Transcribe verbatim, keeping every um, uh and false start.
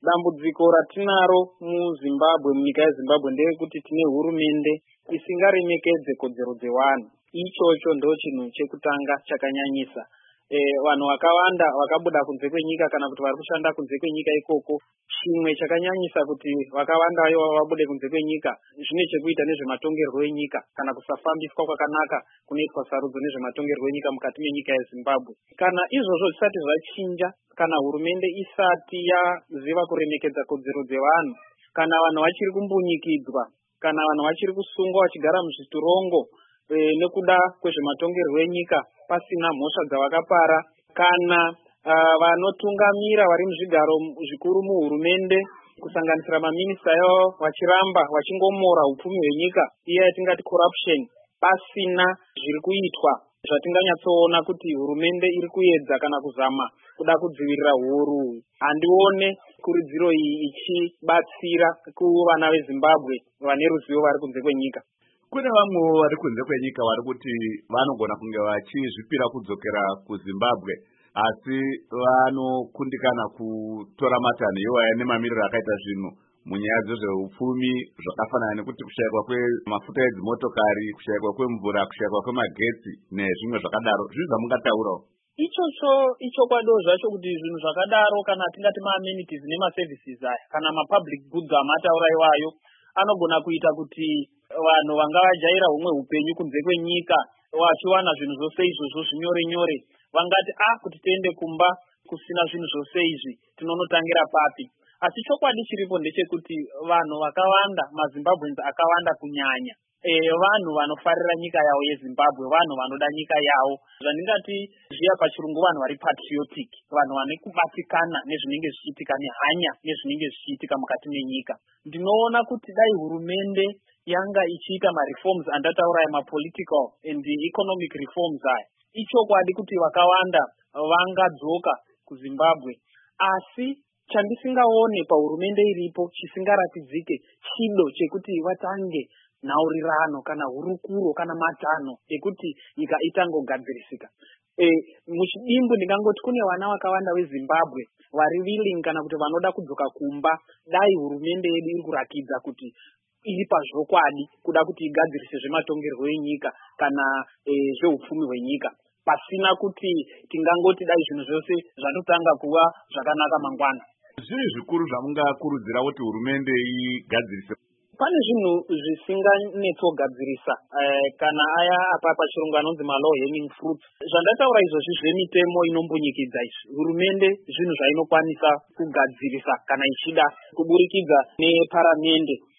Dambudziko ratinaro muZimbabwe, munyika yeZimbabwe nderekuti tine hurumende isingaremekedze kodzero dzevanhu. Ichocho ndo chinhu chekutanga chakanyanyisa. E, vanhu vakawanda vakabuda kunze kwenyika kana kuti vari kushanda kunze kwenyika ikoko. Chimwe chakanyanyisa kuti vakawanda ivo vabude kunze kwenyika zvine chekuita nezvematongerwo enyika kana kusafambiswa kwakanaka kunoitwa sarudzo nezvematongerwo enyika mukati menyika yeZimbabwe. Kana izvozvo zvisati zvachinja, kana hurumende isati yaziva kuremekedza kodzero dzevanhu, kana vanhu vachiri kumbunyikidzwa, kana vanhu vachiri kusungwa vachigara muzviturongo e, nekuda kwezvematongerwo enyika pasina mhosva dzavakapara, kana uh, vanotungamira vari muzvigaro zvikuru muhurumende kusanganisira maminista yavo vachiramba vachingomora upfumi hwenyika, iya yatingati corruption, pasina zviri kuitwa zvatinganyatsoona kuti hurumende iri kuedza kana kuzama kuda kudzivirira huoru. Handione kurudziro iyi ichibatsira kuvana veZimbabwe vane ruzivo vari kunze kwenyika. Kune vamwe vari kunze kwenyika vari kuti vanogona kunge vachizvipira kudzokera kuZimbabwe, asi vanokundikana kutora matanho iwaya nemamiriro akaita zvinhu munyaya dzezveupfumi zvakafanana nekuti kushayikwa kwemafuta edzimotokari, kushayikwa kwemvura, kushayikwa kwemagetsi nezvimwe zvakadaro. Zvinhu zvamungataurawo? Ichocho ichokwadi zvacho kuti zvinhu zvakadaro, kana tingati ma-amenities nema-services aya kana ma-public goods amataura iwayo, anogona kuita kuti vanhu vanga vajaira humwe upenyu kunze kwenyika vachiwana zvinhu zvose izvozvo zvinyore nyore vangati ah kuti tiende kumba kusina zvinhu zvose izvi tinonotangira papi. Asi chokwadi chiripo ndechekuti vanhu vakawanda, maZimbabweans akawanda kunyanya, e, vanhu vanofarira nyika yavo yeZimbabwe, vanhu vanoda nyika yavo, zvandingati zviya pachirungu vanhu vari patriotic, vanhu vane kubatikana nezvinenge zvichiitika, nehanya nezvinenge zvichiitika mukati menyika. Ndinoona kuti dai hurumende yanga ichiita ma-reforms andataura ma-political and economic reforms aya, ichokwadi kuti vakawanda vangadzoka kuZimbabwe. Asi chandisingaone pahurumende iripo chisingaratidzike chido chekuti vatange nhaurirano kana hurukuro kana matanho ekuti nyika itangogadzirisika. E, muchidimbu ndingangoti kune vana vakawanda veZimbabwe vari willing kana kuti vanoda kudzoka kumba dai hurumende yedu iri kurakidza kuti iri pazvokwadi kuda kuti igadzirise zvematongerwo enyika kana e, zveupfumi hwenyika, pasina kuti tingangoti dai zvinhu zvose zvatotanga kuva zvakanaka mangwana. Zviri zvikuru zvamungakurudzira kuti hurumende igadzirise? Pane zvinhu zvisinganetsogadzirisa eh, kana aya apa pachirungu anonzi ma-low hanging fruits. Zvandataura izvozvi zvemitemo inombunyikidza izvi, hurumende zvinhu zvainokwanisa kugadzirisa kana ichida kuburikidza neparamende.